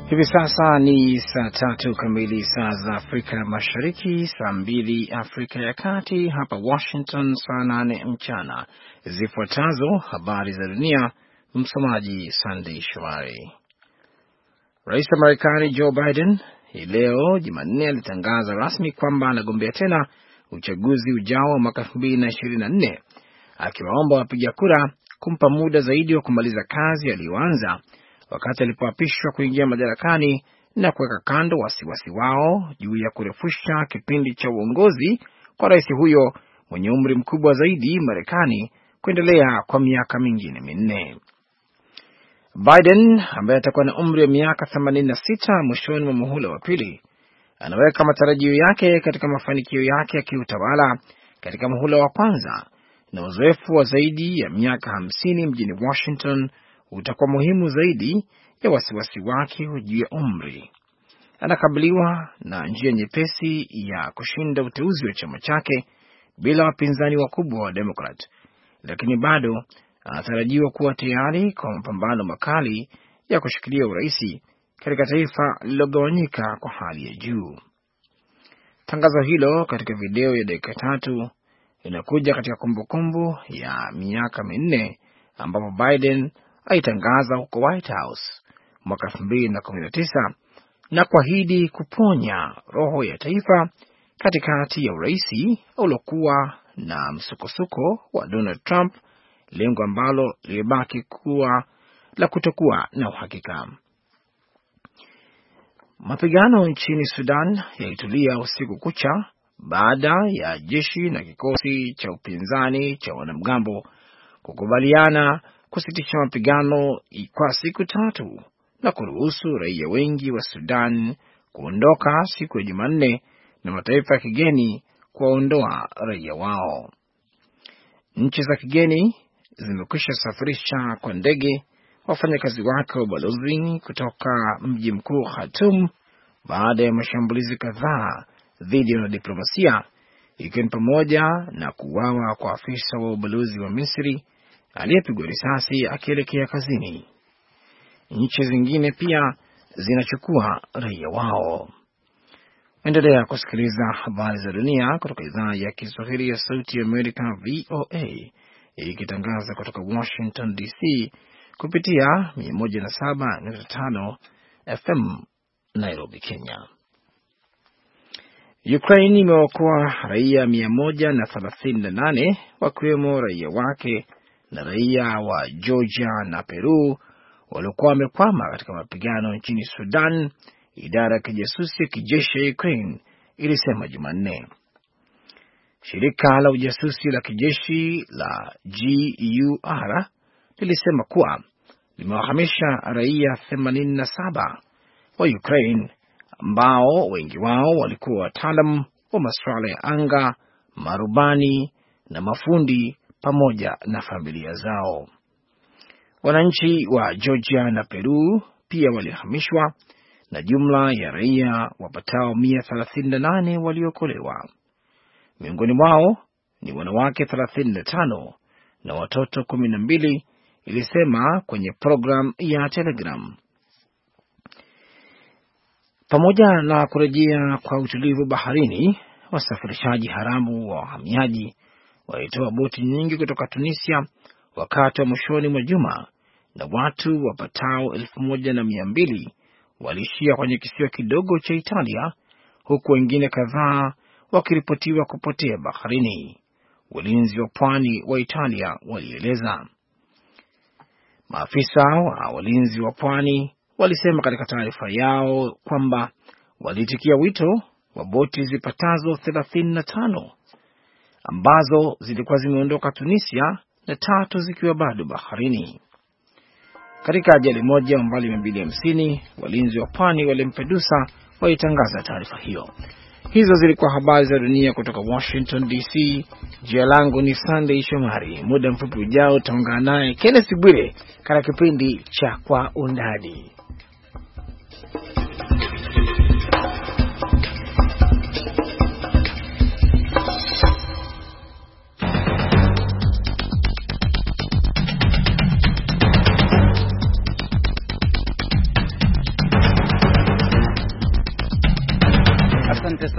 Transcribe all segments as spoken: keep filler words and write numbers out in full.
Hivi sasa ni saa tatu kamili saa za Afrika Mashariki, saa mbili Afrika ya Kati, hapa Washington saa nane mchana. Zifuatazo habari za dunia, msomaji Sunday Shwari. Rais wa Marekani Joe Biden hii leo Jumanne alitangaza rasmi kwamba anagombea tena uchaguzi ujao wa mwaka elfu mbili na ishirini na nne, akiwaomba wapiga kura kumpa muda zaidi wa kumaliza kazi aliyoanza wakati alipoapishwa kuingia madarakani na kuweka kando wasiwasi wao juu ya kurefusha kipindi cha uongozi kwa rais huyo mwenye umri mkubwa zaidi Marekani kuendelea kwa miaka mingine minne. Biden ambaye atakuwa na umri wa miaka themanini na sita mwishoni mwa muhula wa pili anaweka matarajio yake katika mafanikio yake ya kiutawala katika muhula wa kwanza, na uzoefu wa zaidi ya miaka hamsini mjini Washington utakuwa muhimu zaidi ya wasiwasi wake juu ya umri. Anakabiliwa na njia nyepesi ya kushinda uteuzi wa chama chake bila wapinzani wakubwa wa Democrat, lakini bado anatarajiwa kuwa tayari kwa mapambano makali ya kushikilia uraisi katika taifa lililogawanyika kwa hali ya juu. Tangazo hilo katika video ya dakika tatu inakuja katika kumbukumbu ya miaka minne ambapo Biden aitangaza huko White House mwaka elfu mbili na kumi na tisa na kuahidi kuponya roho ya taifa katikati ya uraisi uliokuwa na msukosuko wa Donald Trump, lengo ambalo lilibaki kuwa la kutokuwa na uhakika. Mapigano nchini Sudan yalitulia usiku kucha baada ya jeshi na kikosi cha upinzani cha wanamgambo kukubaliana kusitisha mapigano kwa siku tatu na kuruhusu raia wengi wa Sudan kuondoka siku ya Jumanne na mataifa ya kigeni kuwaondoa raia wao. Nchi za kigeni zimekwisha safirisha kwa ndege wafanyakazi wake wa balozi kutoka mji mkuu Khartoum baada ya mashambulizi kadhaa dhidi ya diplomasia, ikiwa ni pamoja na kuuawa kwa afisa wa ubalozi wa Misri aliyepigwa risasi akielekea kazini. Nchi zingine pia zinachukua raia wao. Endelea kusikiliza habari za dunia kutoka idhaa ya Kiswahili ya Sauti ya Amerika V O A ikitangaza kutoka Washington D C kupitia mia moja na saba nukta tano F M Nairobi, Kenya. Ukraine imeokoa raia mia moja na thelathini na nane wakiwemo raia wake na raia wa Georgia na Peru waliokuwa wamekwama katika mapigano nchini Sudan, idara ya kijasusi ya kijeshi ya Ukraine ilisema Jumanne. Shirika la ujasusi la kijeshi la G U R lilisema kuwa limewahamisha raia themanini na saba wa Ukraine ambao wengi wao walikuwa wataalamu wa masuala ya anga, marubani na mafundi pamoja na familia zao. Wananchi wa Georgia na Peru pia walihamishwa na jumla ya raia wapatao mia thelathini na nane waliokolewa. Miongoni mwao ni wanawake thelathini na tano na watoto kumi na mbili, ilisema kwenye program ya Telegram. Pamoja na kurejea kwa utulivu baharini, wasafirishaji haramu wa wahamiaji walitoa boti nyingi kutoka Tunisia wakati wa mwishoni mwa juma, na watu wapatao elfu moja na mia mbili walishia kwenye kisiwa kidogo cha Italia, huku wengine kadhaa wakiripotiwa kupotea baharini, walinzi wa pwani wa Italia walieleza. Maafisa wa walinzi wa pwani walisema katika taarifa yao kwamba walitikia wito wa boti zipatazo thelathini na tano ambazo zilikuwa zimeondoka Tunisia na tatu zikiwa bado baharini. Katika ajali moja umbali mia mbili hamsini, walinzi wa pwani walimpedusa walitangaza taarifa hiyo. Hizo zilikuwa habari za dunia kutoka Washington D C. Jina langu ni Sunday Shomari. Muda mfupi ujao utaungana naye Kenneth Bwire katika kipindi cha Kwa Undani.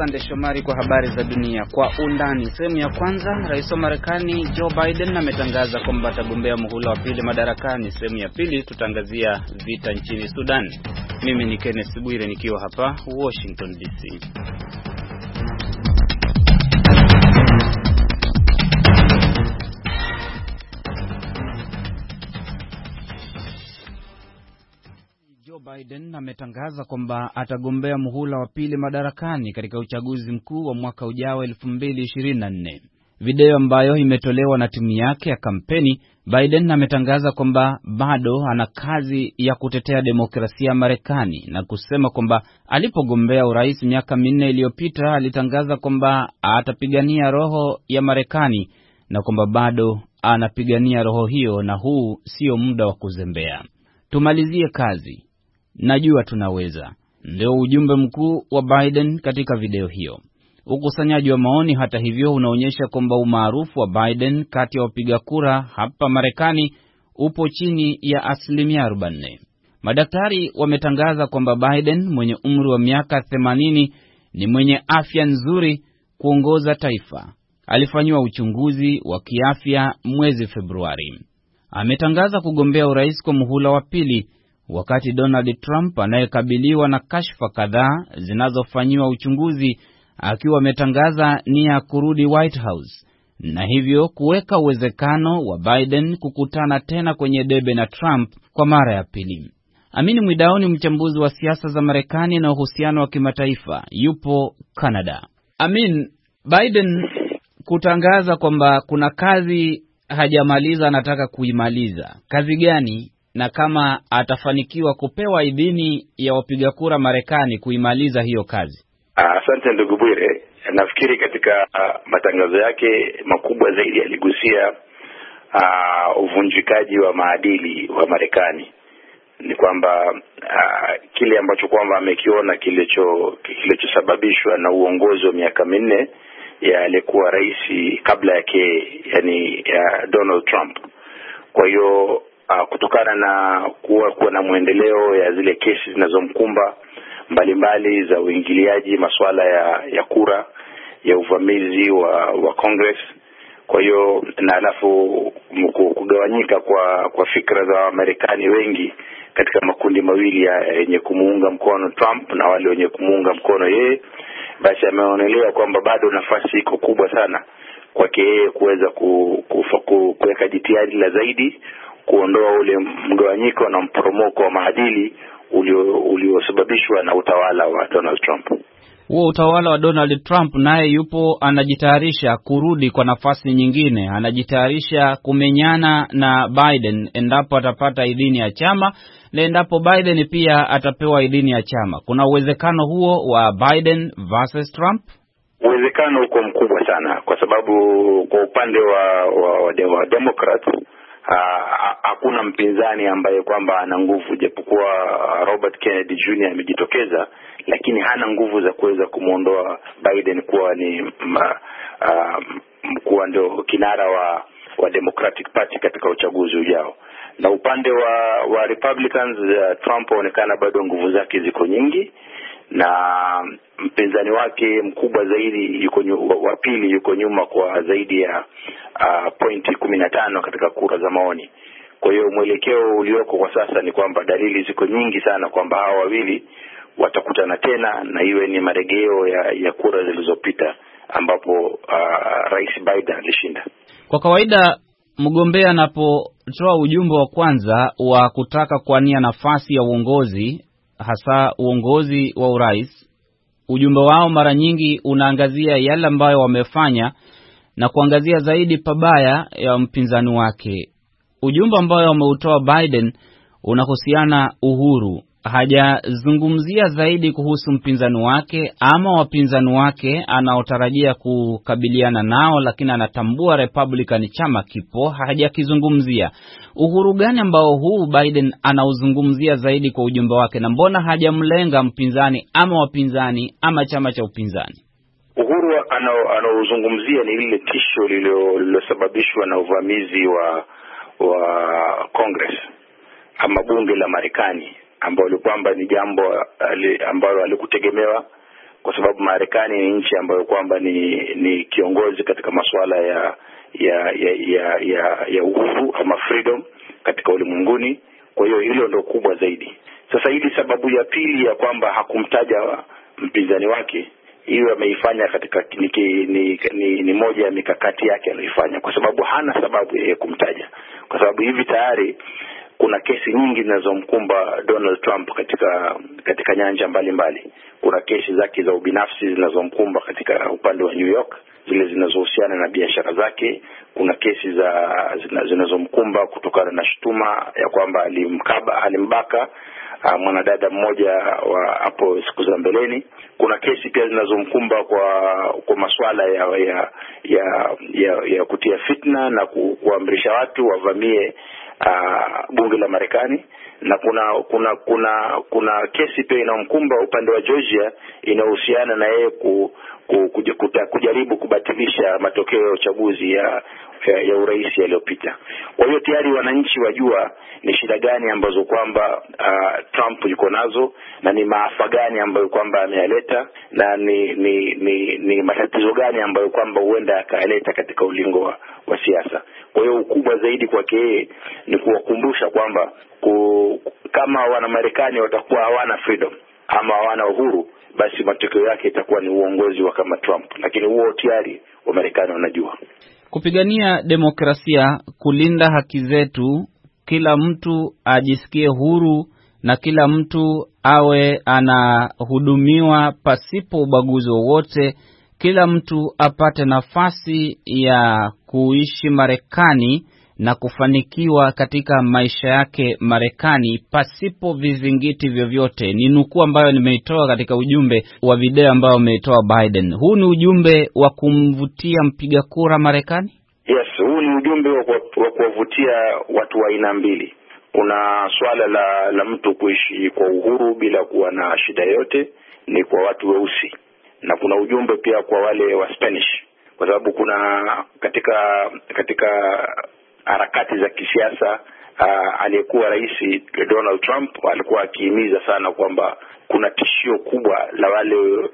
Sande Shomari kwa habari za dunia kwa undani. Sehemu ya kwanza, Rais wa Marekani Joe Biden ametangaza kwamba atagombea muhula wa pili madarakani. Sehemu ya pili tutangazia vita nchini Sudan. Mimi ni Kenneth Bwire nikiwa hapa Washington D C. Biden ametangaza kwamba atagombea muhula wa pili madarakani katika uchaguzi mkuu wa mwaka ujao elfu mbili ishirini na nne. Video ambayo imetolewa na timu yake ya kampeni, Biden ametangaza kwamba bado ana kazi ya kutetea demokrasia Marekani na kusema kwamba alipogombea urais miaka minne iliyopita alitangaza kwamba atapigania roho ya Marekani na kwamba bado anapigania roho hiyo na huu sio muda wa kuzembea. Tumalizie kazi. Najua tunaweza. Ndio ujumbe mkuu wa Biden katika video hiyo. Ukusanyaji wa maoni hata hivyo unaonyesha kwamba umaarufu wa Biden kati ya wapiga kura hapa Marekani upo chini ya asilimia arobaini. Madaktari wametangaza kwamba Biden mwenye umri wa miaka themanini ni mwenye afya nzuri kuongoza taifa. Alifanyiwa uchunguzi wa kiafya mwezi Februari. Ametangaza kugombea urais kwa muhula wa pili, wakati Donald Trump anayekabiliwa na kashfa kadhaa zinazofanyiwa uchunguzi akiwa ametangaza nia ya kurudi White House na hivyo kuweka uwezekano wa Biden kukutana tena kwenye debe na Trump kwa mara ya pili. Amini Mwidao ni mchambuzi wa siasa za Marekani na uhusiano wa kimataifa, yupo Canada. Amin, Biden kutangaza kwamba kuna kazi hajamaliza anataka kuimaliza. Kazi gani? Na kama atafanikiwa kupewa idhini ya wapiga kura Marekani kuimaliza hiyo kazi? Asante ndugu Bwire. Nafikiri katika uh, matangazo yake makubwa zaidi aligusia uh, uvunjikaji wa maadili wa Marekani. Ni kwamba uh, kile ambacho kwamba amekiona kilicho kilichosababishwa na uongozi wa miaka minne ya aliyekuwa rais kabla yake, yani ya Donald Trump. Kwa hiyo Uh, kutokana na kuwa kuwa na muendeleo ya zile kesi zinazomkumba mbalimbali za uingiliaji masuala ya ya kura, ya uvamizi wa wa Congress. Kwa hiyo na alafu kugawanyika kwa kwa fikra za Marekani wengi katika makundi mawili yenye kumuunga mkono Trump na wale wenye kumuunga mkono yeye, basi ameonelea kwamba bado nafasi iko kubwa sana kwake yeye kuweza kuweka jitihada la zaidi kuondoa ule mgawanyiko na mporomoko wa maadili uliosababishwa na utawala wa Donald Trump. Huo utawala wa Donald Trump naye yupo anajitayarisha kurudi kwa nafasi nyingine, anajitayarisha kumenyana na Biden endapo atapata idhini ya chama na endapo Biden pia atapewa idhini ya chama. Kuna uwezekano huo wa Biden versus Trump? Uwezekano uko mkubwa sana kwa sababu kwa upande wa wa, wa, wa Democrats hakuna mpinzani ambaye kwamba ana nguvu, japokuwa Robert Kennedy Junior amejitokeza, lakini hana nguvu za kuweza kumuondoa Biden kuwa ni uh, kuwa ndio kinara wa wa Democratic Party katika uchaguzi ujao. Na upande wa wa Republicans, uh, Trump aonekana bado nguvu zake ziko nyingi, na mpinzani wake mkubwa zaidi yuko wa pili yuko nyuma kwa zaidi ya uh, pointi kumi na tano katika kura za maoni. Kwa hiyo mwelekeo ulioko kwa sasa ni kwamba dalili ziko nyingi sana kwamba hawa wawili watakutana tena na iwe ni marejeo ya, ya kura zilizopita ambapo uh, Rais Biden alishinda. Kwa kawaida mgombea anapotoa ujumbe wa kwanza wa kutaka kuania nafasi ya uongozi, hasa uongozi wa urais, ujumbe wao mara nyingi unaangazia yale ambayo wamefanya na kuangazia zaidi pabaya ya mpinzani wake. Ujumbe ambao wameutoa Biden unahusiana uhuru. Hajazungumzia zaidi kuhusu mpinzani wake ama wapinzani wake anaotarajia kukabiliana nao, lakini anatambua Republican chama kipo, hajakizungumzia. Uhuru gani ambao huu Biden anauzungumzia zaidi kwa ujumbe wake, na mbona hajamlenga mpinzani ama wapinzani ama chama cha upinzani? Uhuru anaozungumzia ni ile tisho lililosababishwa na uvamizi wa wa Congress ama bunge la Marekani, ambalo kwamba ni jambo ambalo alikutegemewa kwa sababu Marekani ni nchi ambayo kwamba ni ni kiongozi katika masuala ya ya ya ya ya, ya uhuru ama freedom katika ulimwenguni. Kwa hiyo hilo ndio kubwa zaidi. Sasa hili sababu ya pili ya kwamba hakumtaja mpinzani wake, hiyo ameifanya katika ni, ni, ni, ni moja ya mikakati yake aliyoifanya, kwa sababu hana sababu ya kumtaja, kwa sababu hivi tayari kuna kesi nyingi zinazomkumba Donald Trump katika katika nyanja mbalimbali mbali. Kuna kesi zake za ubinafsi zinazomkumba katika upande wa New York, zile zinazohusiana na biashara zake. Kuna kesi za zinazomkumba kutokana na shutuma ya kwamba alimkaba alimbaka uh, mwanadada mmoja wa hapo siku za mbeleni. Kuna kesi pia zinazomkumba kwa kwa masuala ya ya ya, ya, ya kutia fitna na ku, kuamrisha watu wavamie uh, bunge la Marekani. Na kuna kuna kuna kuna kesi pia inamkumba upande wa Georgia inahusiana na yeye ku, ku, kuj, kuta, kujaribu kubatilisha matokeo ya uchaguzi ya ya, ya urais yaliyopita. Kwa hiyo tayari wananchi wajua ni shida gani ambazo kwamba uh, Trump yuko nazo na ni maafa gani ambayo kwamba ameyaleta na ni ni ni, ni matatizo gani ambayo kwamba huenda akaleta katika ulingo wa, wa siasa. Kwa hiyo ukubwa zaidi kwake yeye ni kuwakumbusha kwamba ku, kama wana Marekani watakuwa hawana freedom ama hawana uhuru, basi matokeo yake itakuwa ni uongozi wa kama Trump. Lakini huo tayari wa Marekani wanajua. Kupigania demokrasia, kulinda haki zetu, kila mtu ajisikie huru na kila mtu awe anahudumiwa pasipo ubaguzi wowote, kila mtu apate nafasi ya kuishi Marekani na kufanikiwa katika maisha yake Marekani pasipo vizingiti vyovyote. Ni nukuu ambayo nimeitoa katika ujumbe wa video ambao umeitoa Biden. Huu ni ujumbe wa kumvutia mpiga kura Marekani? Yes, huu ni ujumbe wa kuwavutia watu wa aina mbili. Kuna swala la la mtu kuishi kwa uhuru bila kuwa na shida yote, ni kwa watu weusi. Na kuna ujumbe pia kwa wale wa Spanish, kwa sababu kuna katika katika harakati za kisiasa uh, aliyekuwa rais Donald Trump alikuwa akihimiza sana kwamba kuna tishio kubwa la wale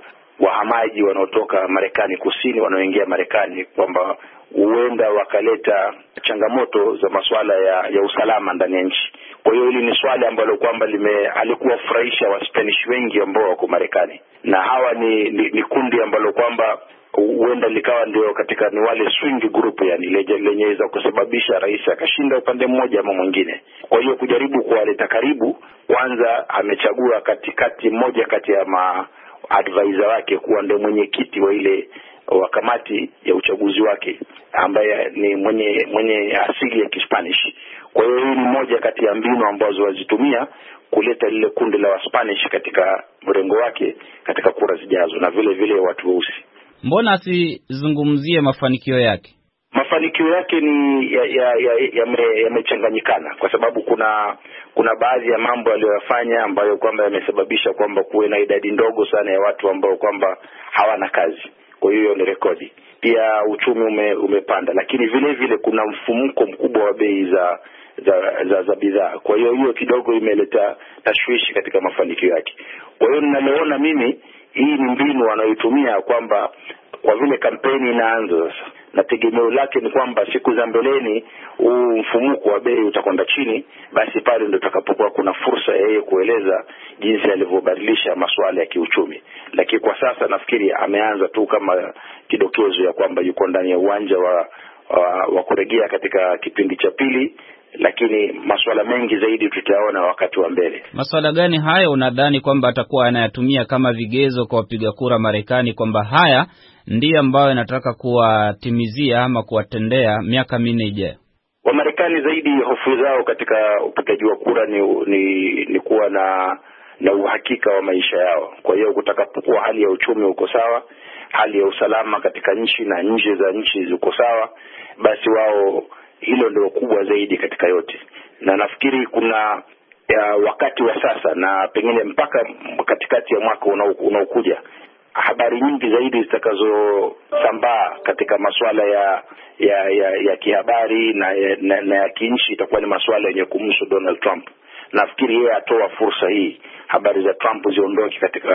wahamaji wanaotoka Marekani kusini wanaoingia Marekani, kwamba huenda wakaleta changamoto za masuala ya, ya usalama ndani ya nchi. Kwa hiyo hili ni swali ambalo kwamba lime alikuwa furahisha wa Spanish wengi ambao wako Marekani, na hawa ni, ni, ni kundi ambalo kwamba huenda likawa ndio katika ni wale swing group, yani lenyeweza kusababisha rais akashinda upande mmoja ama mwingine. Kwa hiyo kujaribu kuwaleta karibu, kwanza amechagua katikati mmoja kati ya ma advisor wake kuwa ndio mwenyekiti wa ile wa kamati ya uchaguzi wake, ambaye ni mwenye mwenye asili ya Kispanish. Kwa hiyo hii ni moja kati ya mbinu ambazo wazitumia kuleta lile kundi la Spanish katika mrengo wake katika kura zijazo, na vile vile watu weusi. Mbona asizungumzie mafanikio yake? Mafanikio yake ni yamechanganyikana ya, ya, ya kwa sababu kuna kuna baadhi ya mambo aliyoyafanya ambayo kwamba yamesababisha kwamba kuwe na idadi ndogo sana ya watu ambao kwamba hawana kazi. Kwa hiyo ni rekodi. Pia uchumi ume, umepanda, lakini vile vile kuna mfumuko mkubwa wa bei za za za, za bidhaa. Kwa hiyo hiyo kidogo imeleta tashwishi katika mafanikio yake. Kwa hiyo ninaloona mimi, hii ni mbinu wanayotumia kwamba kwa vile kampeni inaanza sasa, na tegemeo lake ni kwamba siku za mbeleni huu mfumuko wa bei utakwenda chini, basi pale ndio takapokuwa kuna fursa ya yeye kueleza jinsi alivyobadilisha masuala ya kiuchumi. Lakini kwa sasa nafikiri ameanza tu kama kidokezo ya kwamba yuko ndani ya uwanja wa wa, wa kurejea katika kipindi cha pili, lakini masuala mengi zaidi tutaona wakati wa mbele. Masuala gani haya unadhani kwamba atakuwa anayatumia kama vigezo kwa wapiga kura Marekani, kwamba haya ndiyo ambayo anataka kuwatimizia ama kuwatendea miaka minne ijayo? Wa Marekani zaidi hofu zao katika upigaji wa kura ni, ni ni kuwa na na uhakika wa maisha yao. Kwa hiyo kutakapokuwa hali ya uchumi uko sawa, hali ya usalama katika nchi na nje za nchi ziko sawa, basi wao hilo ndio kubwa zaidi katika yote. Na nafikiri kuna ya wakati wa sasa na pengine mpaka katikati ya mwaka unaokuja, habari nyingi zaidi zitakazosambaa katika masuala ya ya ya, ya kihabari na na, na ya kinchi itakuwa ni masuala yenye kumhusu Donald Trump. Nafikiri yeye atoa fursa hii habari za Trump ziondoke katika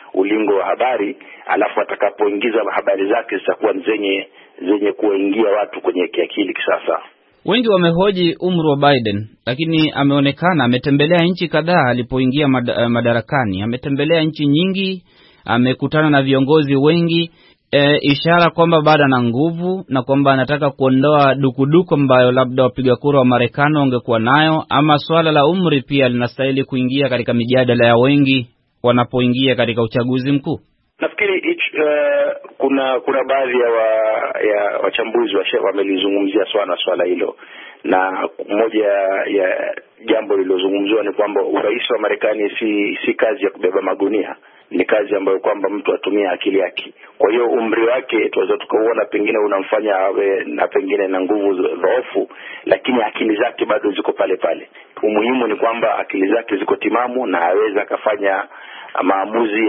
ulingo wa habari, alafu atakapoingiza habari zake zitakuwa zenye zenye kuingia watu kwenye kiakili kisasa. Wengi wamehoji umri wa Biden, lakini ameonekana ametembelea nchi kadhaa alipoingia mad- madarakani. Ametembelea nchi nyingi, amekutana na viongozi wengi, e, ishara kwamba bado ana nguvu na kwamba anataka kuondoa dukuduku ambayo labda wapiga kura wa Marekani wangekuwa nayo, ama swala la umri pia linastahili kuingia katika mijadala ya wengi wanapoingia katika uchaguzi mkuu. Nafikiri ich, uh, kuna kuna baadhi ya wa, ya wachambuzi wa sheria wamelizungumzia swala swala hilo, na moja ya jambo lililozungumziwa ni kwamba urais wa Marekani si si kazi ya kubeba magunia, ni kazi ambayo kwamba mtu atumia akili yake. Kwa hiyo umri wake tuweza tukauona pengine unamfanya awe na pengine na nguvu dhaifu, lakini akili zake bado ziko pale pale. Umuhimu ni kwamba akili zake ziko timamu na aweza akafanya maamuzi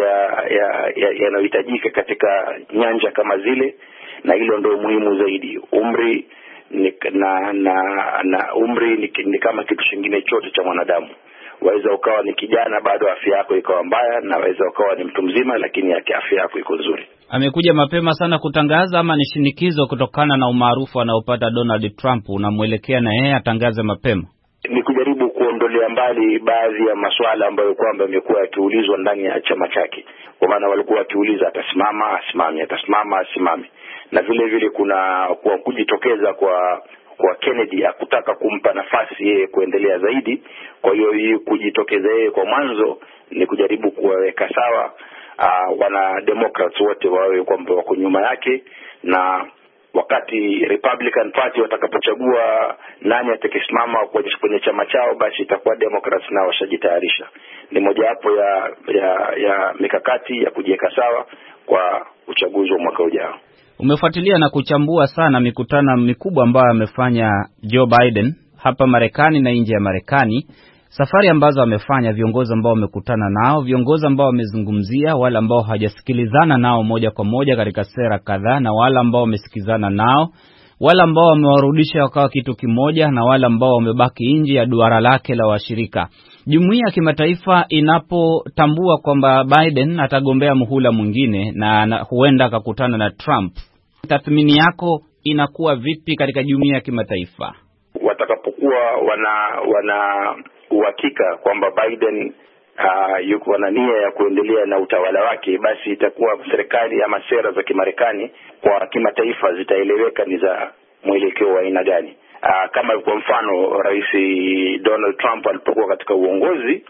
ya yanayohitajika ya, ya katika nyanja kama zile, na hilo ndio muhimu zaidi. Umri ni, na, na, na umri ni, ni kama kitu kingine chote cha mwanadamu. Waweza ukawa ni kijana bado afya yako ikawa mbaya, na waweza ukawa ni mtu mzima lakini afya yako iko nzuri. Amekuja mapema sana kutangaza, ama ni shinikizo kutokana na umaarufu anaopata Donald Trump unamwelekea na yeye atangaze mapema? Ni kujaribu kuondolea mbali baadhi ya masuala ambayo kwamba yamekuwa yakiulizwa ndani ya chama chake. Kwa maana walikuwa wakiuliza atasimama asimame, atasimama asimame, na vile vile kuna kwa kujitokeza kwa kwa Kennedy akutaka kumpa nafasi yeye kuendelea zaidi. Kwa hiyo hii kujitokeza yeye kwa mwanzo ni kujaribu kuwaweka sawa uh, wana Democrats wote wawe kwamba wako nyuma yake, na wakati Republican Party watakapochagua nani atakayesimama kwenye chama chao, basi itakuwa Democrats nao washajitayarisha. Ni mojawapo ya, ya ya mikakati ya kujiweka sawa kwa uchaguzi wa mwaka ujao. Umefuatilia na kuchambua sana mikutano mikubwa ambayo amefanya Joe Biden hapa Marekani na nje ya Marekani, safari ambazo amefanya, viongozi ambao wamekutana nao, viongozi ambao wamezungumzia, wale ambao hawajasikilizana nao moja kwa moja katika sera kadhaa, na wale ambao wamesikizana nao, wale ambao wamewarudisha wakawa kitu kimoja, na wale ambao wamebaki nje ya duara lake la washirika. Jumuiya ya kimataifa inapotambua kwamba Biden atagombea muhula mwingine na, na huenda akakutana na Trump, tathmini yako inakuwa vipi katika jumuiya ya kimataifa watakapokuwa wana wana uhakika kwamba Biden uh, yuko na nia ya kuendelea na utawala wake? Basi itakuwa serikali ama sera za Kimarekani kwa kimataifa zitaeleweka ni za mwelekeo wa aina gani. Uh, kama kwa mfano Rais Donald Trump alipokuwa katika uongozi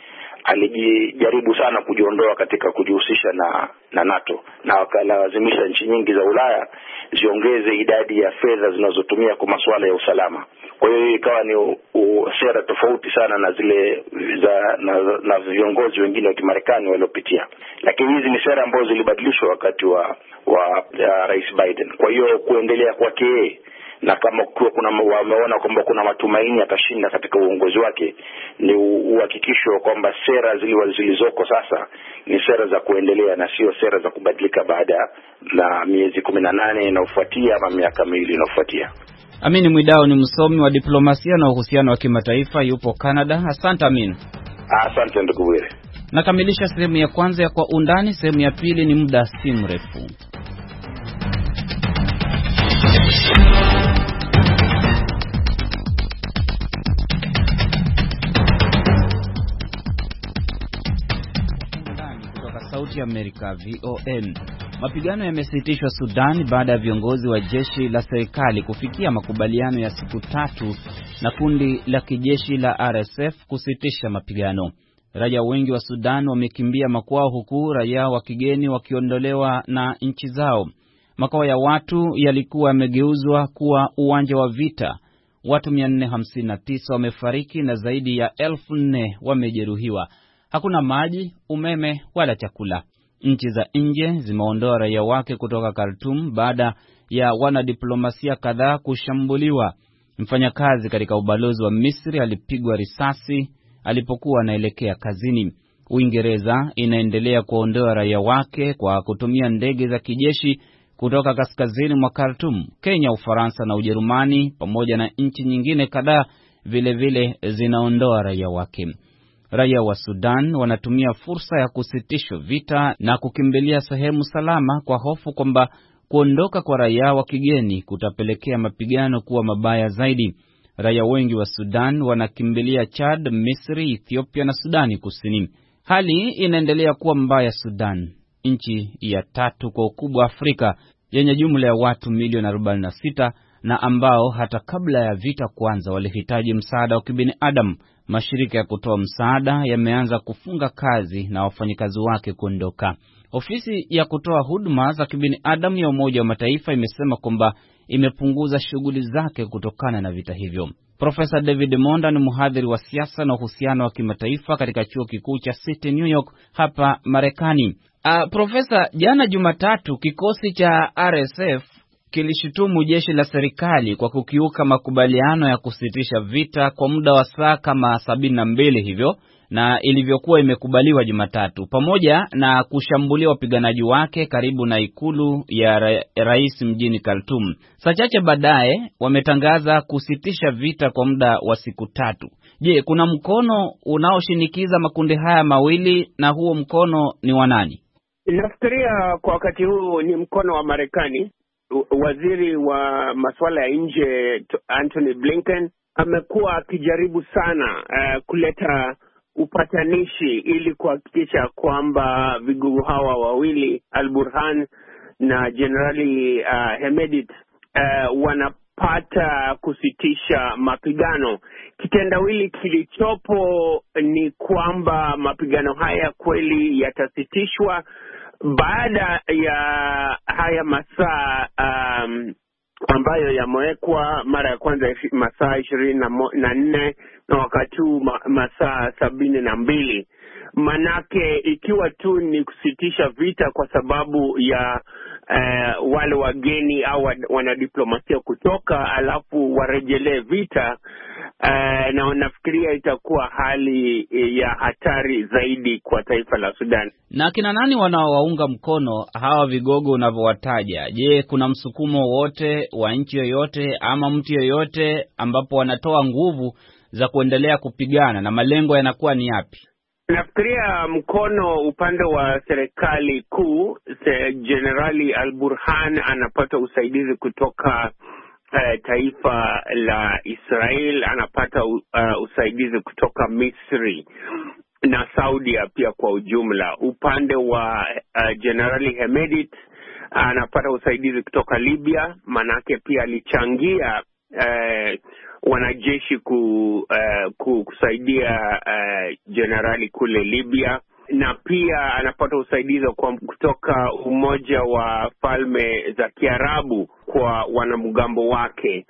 alijaribu sana kujiondoa katika kujihusisha na na NATO, na wakalazimisha nchi nyingi za Ulaya ziongeze idadi ya fedha zinazotumia kwa masuala ya usalama. Kwa hiyo ikawa ni u, u, sera tofauti sana na zile za na, na viongozi wengine wa Kimarekani waliopitia, lakini hizi ni sera ambazo zilibadilishwa wakati wa wa ya Rais Biden. Kwa hiyo kuendelea kwake yeye, na kama kuna wameona kwamba kuna matumaini atashinda katika uongozi wake, ni uhakikisho kwamba sera zile zilizoko sasa ni sera za kuendelea na sio sera za kubadilika baada na miezi kumi na nane inayofuatia ama miaka miwili inayofuatia. Amin Mwidau ni msomi wa diplomasia na uhusiano wa kimataifa, yupo Canada. Asante Amin. Asante ndugu Bwire. Nakamilisha sehemu ya kwanza ya Kwa Undani. Sehemu ya pili ni muda si mrefu. Kutoka Sauti ya Amerika V O M. Mapigano yamesitishwa Sudan baada ya viongozi wa jeshi la serikali kufikia makubaliano ya siku tatu na kundi la kijeshi la R S F kusitisha mapigano. Raia wengi wa Sudan wamekimbia makwao, huku raia wa kigeni wakiondolewa na nchi zao. Makao ya watu yalikuwa yamegeuzwa kuwa uwanja wa vita. Watu mia nne hamsini na tisa wamefariki na zaidi ya elfu nne wamejeruhiwa. Hakuna maji, umeme wala chakula. Nchi za nje zimeondoa raia wake kutoka Khartoum baada ya wanadiplomasia kadhaa kushambuliwa. Mfanyakazi katika ubalozi wa Misri alipigwa risasi alipokuwa anaelekea kazini. Uingereza inaendelea kuondoa raia wake kwa kutumia ndege za kijeshi kutoka kaskazini mwa Khartoum. Kenya, Ufaransa na Ujerumani pamoja na nchi nyingine kadhaa vile vile zinaondoa raia wake. Raia wa Sudan wanatumia fursa ya kusitishwa vita na kukimbilia sehemu salama kwa hofu kwamba kuondoka kwa raia wa kigeni kutapelekea mapigano kuwa mabaya zaidi. Raia wengi wa Sudan wanakimbilia Chad, Misri, Ethiopia na Sudani Kusini. Hali inaendelea kuwa mbaya Sudan, nchi ya tatu kwa ukubwa Afrika, yenye jumla ya watu milioni arobaini na sita na ambao hata kabla ya vita kuanza walihitaji msaada wa kibinadamu. Mashirika ya kutoa msaada yameanza kufunga kazi na wafanyikazi wake kuondoka. Ofisi ya kutoa huduma za kibinadamu ya Umoja wa Mataifa imesema kwamba imepunguza shughuli zake kutokana na vita hivyo. Profesa David Monda ni mhadhiri wa siasa na uhusiano wa kimataifa katika chuo kikuu cha City New York hapa Marekani. Uh, Profesa, jana Jumatatu kikosi cha R S F kilishutumu jeshi la serikali kwa kukiuka makubaliano ya kusitisha vita kwa muda wa saa kama sabini na mbili hivyo na ilivyokuwa imekubaliwa Jumatatu, pamoja na kushambulia wapiganaji wake karibu na ikulu ya ra rais mjini Khartoum. Saa chache baadaye wametangaza kusitisha vita kwa muda wa siku tatu. Je, kuna mkono unaoshinikiza makundi haya mawili na huo mkono ni wa nani? Nafikiria kwa wakati huu ni mkono wa Marekani. Waziri wa masuala ya nje Anthony Blinken amekuwa akijaribu sana uh, kuleta upatanishi ili kuhakikisha kwamba vigogo hawa wawili Al-Burhan na Generali uh, Hemedti uh, wanapata kusitisha mapigano. Kitendawili kilichopo ni kwamba mapigano haya kweli yatasitishwa baada ya haya masaa um, ambayo yamewekwa mara ya kwanza masaa ishirini na nne na wakati huu masaa sabini na mbili. Manake ikiwa tu ni kusitisha vita kwa sababu ya uh, wale wageni au wanadiplomasia kutoka alafu warejelee vita, uh, na nafikiria itakuwa hali ya hatari zaidi kwa taifa la Sudan. Na kina nani wanaowaunga mkono hawa vigogo unavyowataja? Je, kuna msukumo wote wa nchi yoyote ama mtu yoyote ambapo wanatoa nguvu za kuendelea kupigana na malengo yanakuwa ni yapi? Nafikiria mkono upande wa serikali kuu, Generali Al-Burhan anapata usaidizi kutoka uh, taifa la Israel, anapata uh, usaidizi kutoka Misri na Saudia pia kwa ujumla. Upande wa uh, Generali Hemedti anapata usaidizi kutoka Libya, manake pia alichangia uh, wanajeshi ku, uh, kusaidia generali uh, kule Libya, na pia anapata usaidizi kwa kutoka Umoja wa Falme za Kiarabu kwa wanamgambo wake.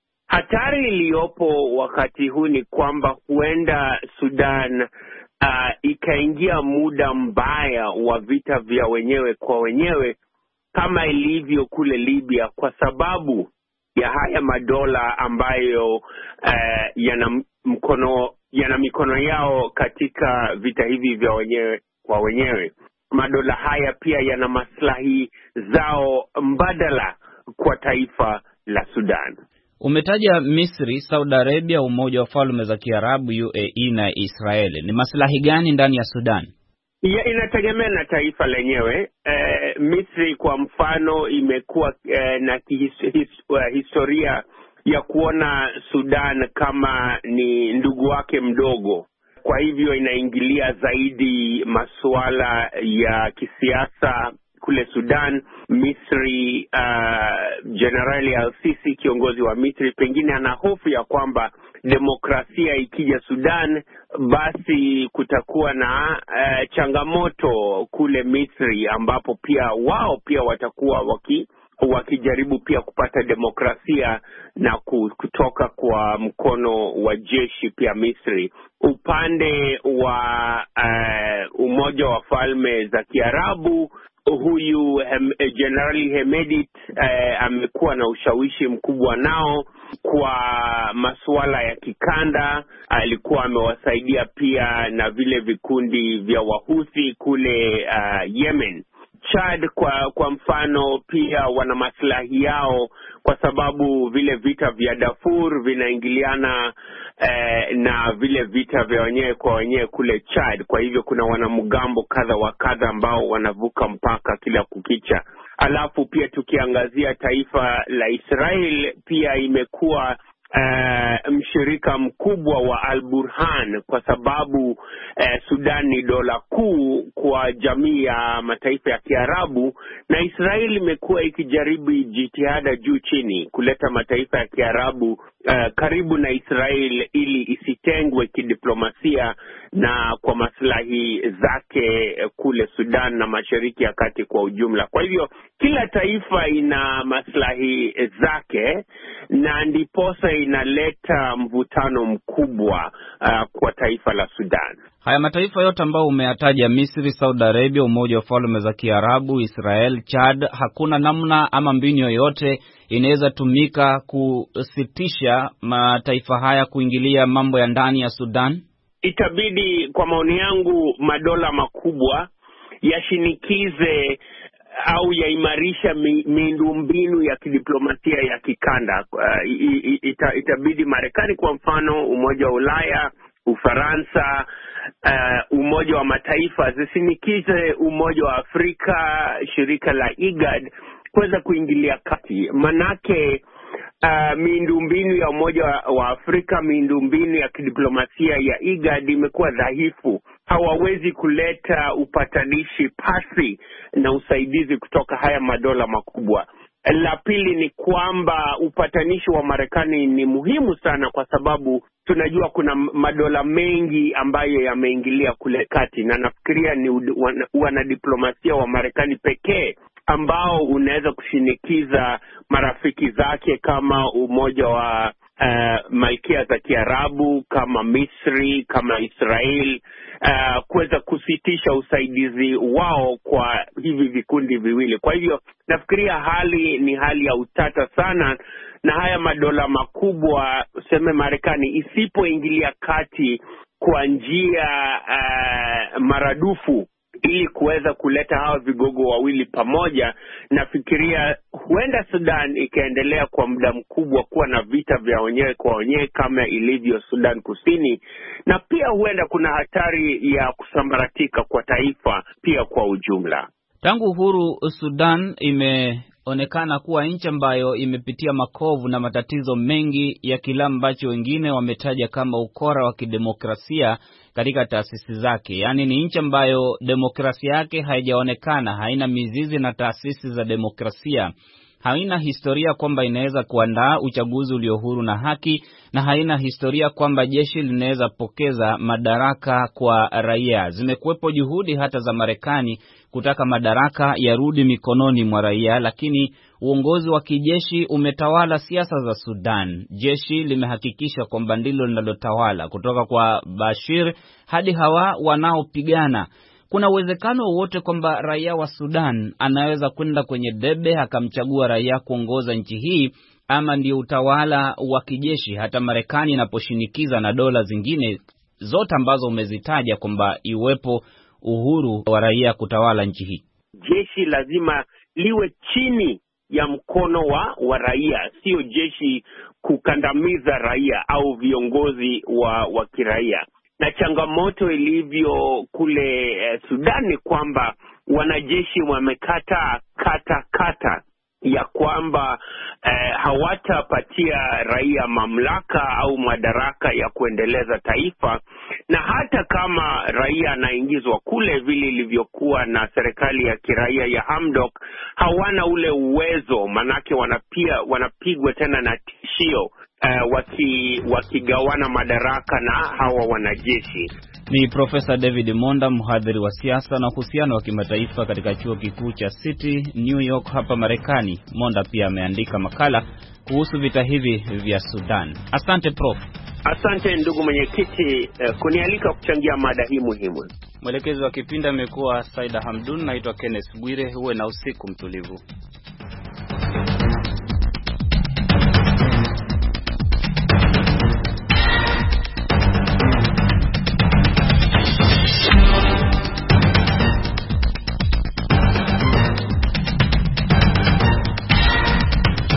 Hatari iliyopo wakati huu ni kwamba huenda Sudan uh, ikaingia muda mbaya wa vita vya wenyewe kwa wenyewe kama ilivyo kule Libya, kwa sababu ya haya madola ambayo uh, yana mkono yana mikono yao katika vita hivi vya wenyewe kwa wenyewe. Madola haya pia yana maslahi zao mbadala kwa taifa la Sudan. Umetaja Misri, Saudi Arabia, Umoja wa Falme za Kiarabu U A E na Israeli. Ni maslahi gani ndani ya Sudan? Ya, inategemea na taifa lenyewe. Eh, Misri kwa mfano imekuwa eh, na his, his, uh, historia ya kuona Sudan kama ni ndugu wake mdogo. Kwa hivyo inaingilia zaidi masuala ya kisiasa kule Sudan. Misri, uh, Generali Al-Sisi, kiongozi wa Misri, pengine ana hofu ya kwamba demokrasia ikija Sudan basi kutakuwa na uh, changamoto kule Misri, ambapo pia wao pia watakuwa waki wakijaribu pia kupata demokrasia na kutoka kwa mkono wa jeshi pia Misri. Upande wa uh, Umoja wa Falme za Kiarabu, huyu hem, Generali Hemedti uh, amekuwa na ushawishi mkubwa nao kwa masuala ya kikanda. Alikuwa amewasaidia pia na vile vikundi vya Wahuthi kule uh, Yemen. Chad kwa kwa mfano pia wana maslahi yao, kwa sababu vile vita vya Darfur vinaingiliana eh, na vile vita vya wenyewe kwa wenyewe kule Chad. Kwa hivyo kuna wanamgambo kadha wa kadha ambao wanavuka mpaka kila kukicha. Alafu pia tukiangazia taifa la Israel, pia imekuwa Uh, mshirika mkubwa wa Al-Burhan kwa sababu uh, Sudan ni dola kuu kwa jamii ya mataifa ya Kiarabu, na Israeli imekuwa ikijaribu jitihada juu chini kuleta mataifa ya Kiarabu uh, karibu na Israeli ili isitengwe kidiplomasia na kwa maslahi zake kule Sudan na Mashariki ya Kati kwa ujumla. Kwa hivyo kila taifa ina maslahi zake, na ndiposa inaleta mvutano mkubwa uh, kwa taifa la Sudan. Haya mataifa yote ambayo umeyataja, Misri, Saudi Arabia, Umoja wa Falme za Kiarabu, Israel, Chad, hakuna namna ama mbinu yoyote inaweza tumika kusitisha mataifa haya kuingilia mambo ya ndani ya Sudan? Itabidi, kwa maoni yangu, madola makubwa yashinikize au yaimarisha miundombinu ya kidiplomasia ya kikanda. Uh, ita, itabidi Marekani kwa mfano, Umoja wa Ulaya, Ufaransa, uh, Umoja wa Mataifa zisinikize Umoja wa Afrika, shirika la IGAD kuweza kuingilia kati. Manake uh, miundombinu ya Umoja wa Afrika, miundombinu ya kidiplomasia ya IGAD imekuwa dhaifu. Hawawezi kuleta upatanishi pasi na usaidizi kutoka haya madola makubwa. La pili ni kwamba upatanishi wa Marekani ni muhimu sana, kwa sababu tunajua kuna madola mengi ambayo yameingilia kule kati, na nafikiria ni wanadiplomasia wa Marekani pekee ambao unaweza kushinikiza marafiki zake kama Umoja wa uh, Malkia za Kiarabu, kama Misri, kama Israel, uh, kuweza kusitisha usaidizi wao kwa hivi vikundi viwili. Kwa hivyo nafikiria hali ni hali ya utata sana, na haya madola makubwa, useme Marekani, isipoingilia kati kwa njia uh, maradufu ili kuweza kuleta hawa vigogo wawili pamoja, nafikiria huenda Sudan ikaendelea kwa muda mkubwa kuwa na vita vya wenyewe kwa wenyewe kama ilivyo Sudan Kusini, na pia huenda kuna hatari ya kusambaratika kwa taifa pia kwa ujumla. Tangu uhuru, Sudan imeonekana kuwa nchi ambayo imepitia makovu na matatizo mengi ya kila ambacho wengine wametaja kama ukora wa kidemokrasia katika taasisi zake. Yaani ni nchi ambayo demokrasia yake haijaonekana, haina mizizi na taasisi za demokrasia, haina historia kwamba inaweza kuandaa uchaguzi ulio huru na haki, na haina historia kwamba jeshi linaweza pokeza madaraka kwa raia. Zimekuwepo juhudi hata za Marekani kutaka madaraka yarudi mikononi mwa raia, lakini uongozi wa kijeshi umetawala siasa za Sudan. Jeshi limehakikisha kwamba ndilo linalotawala kutoka kwa Bashir hadi hawa wanaopigana. Kuna uwezekano wote kwamba raia wa Sudan anaweza kwenda kwenye debe akamchagua raia kuongoza nchi hii, ama ndio utawala wa kijeshi, hata Marekani inaposhinikiza na dola zingine zote ambazo umezitaja kwamba iwepo uhuru wa raia kutawala nchi hii? Jeshi lazima liwe chini ya mkono wa, wa raia, sio jeshi kukandamiza raia au viongozi wa, wa kiraia. Na changamoto ilivyo kule eh, Sudan ni kwamba wanajeshi wamekata kata kata ya kwamba eh, hawatapatia raia mamlaka au madaraka ya kuendeleza taifa, na hata kama raia anaingizwa kule vile ilivyokuwa na serikali ya kiraia ya Hamdok, hawana ule uwezo, manake wanapia wanapigwa tena na tishio Uh, waki wakigawana madaraka na hawa wanajeshi. Ni Profesa David Monda, mhadhiri wa siasa na uhusiano wa kimataifa katika chuo kikuu cha City New York hapa Marekani. Monda pia ameandika makala kuhusu vita hivi vya Sudan. Asante Prof. Asante ndugu mwenyekiti uh, kunialika kuchangia mada hii muhimu. Mwelekezi wa kipindi amekuwa Saida Hamdun, naitwa Kenneth Bwire. Uwe na usiku mtulivu.